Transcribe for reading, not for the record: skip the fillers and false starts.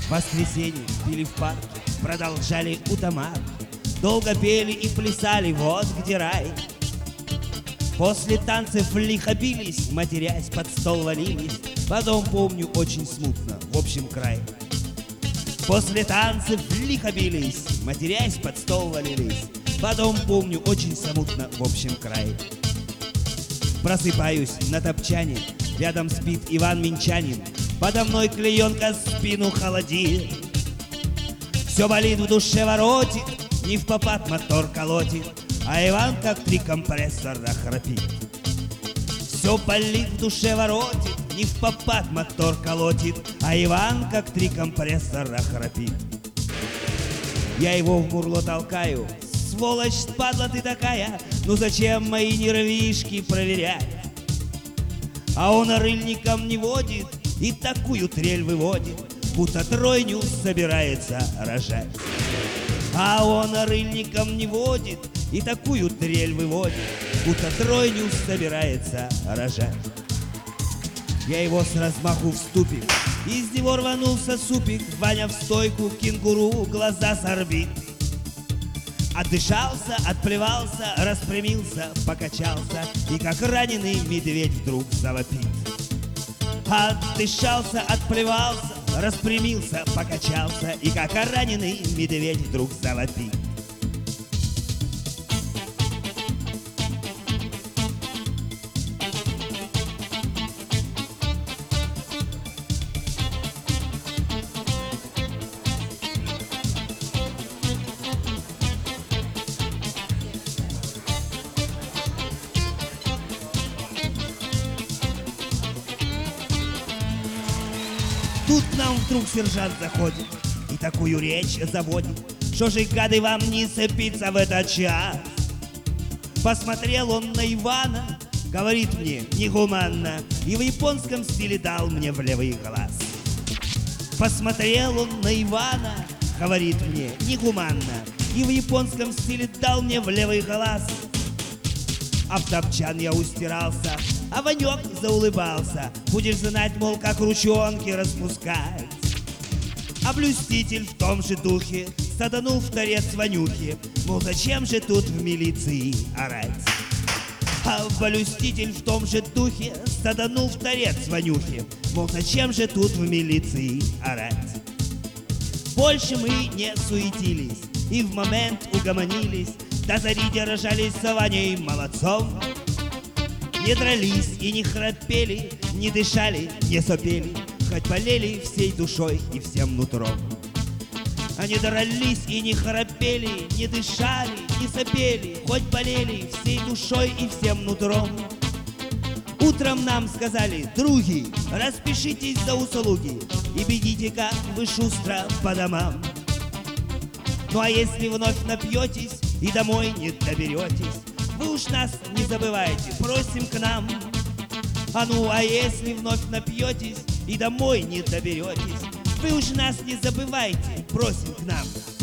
В воскресенье пили в парке, продолжали утомар. Долго пели и плясали, вот где рай. После танцев лихо бились, матерясь, под стол валились. Потом помню очень смутно, в общем край. После танцев лихо бились, матерясь, под стол валились. Потом помню очень смутно, в общем край. Просыпаюсь на топчане, рядом спит Иван Минчанин. Подо мной клеенка спину холодит. Все болит в душе, воротит, не впопад мотор колотит, а Иван как 3 компрессора храпит. Все болит в душе, воротит, не впопад мотор колотит, а Иван как 3 компрессора храпит. Я его в мурло толкаю: сволочь, падла ты такая, ну зачем мои нервишки проверять? А он рыльником не водит и такую трель выводит, будто тройню собирается рожать. А он рыльником не водит и такую трель выводит, будто тройню собирается рожать. Я его с размаху в ступик, из него рванулся супик. Ваня в стойку, кенгуру, глаза с орбит. Отдышался, отплевался, распрямился, покачался, и как раненый медведь вдруг завопит. Отдышался, отплевался, распрямился, покачался, и как раненый медведь вдруг завопит. Тут к нам вдруг сержант заходит и такую речь заводит: что же, гады, вам не цепиться в этот час? Посмотрел он на Ивана, говорит мне негуманно, и в японском стиле дал мне в левый глаз. Посмотрел он на Ивана, говорит мне негуманно, и в японском стиле дал мне в левый глаз. А в топчан я устирался, а Ванек заулыбался: будешь знать, мол, как ручонки распускать. А блюститель в том же духе саданул в торец Ванюхи, мол, зачем же тут в милиции орать? А блюститель в том же духе саданул в торец Ванюхи, мол, зачем же тут в милиции орать? Больше мы не суетились и в момент угомонились, до зари держались с Ваней молодцом. Не дрались и не храпели, не дышали, не сопели, хоть болели всей душой и всем нутром. Они дрались и не храпели, не дышали, не сопели, хоть болели всей душой и всем нутром. Утром нам сказали: други, распишитесь за услуги и бегите, как вы, шустро по домам. Ну а если вновь напьетесь и домой не доберетесь, вы уж нас не забывайте, просим к нам. А ну а если вновь напьетесь и домой не доберетесь, вы уж нас не забывайте, просим к нам.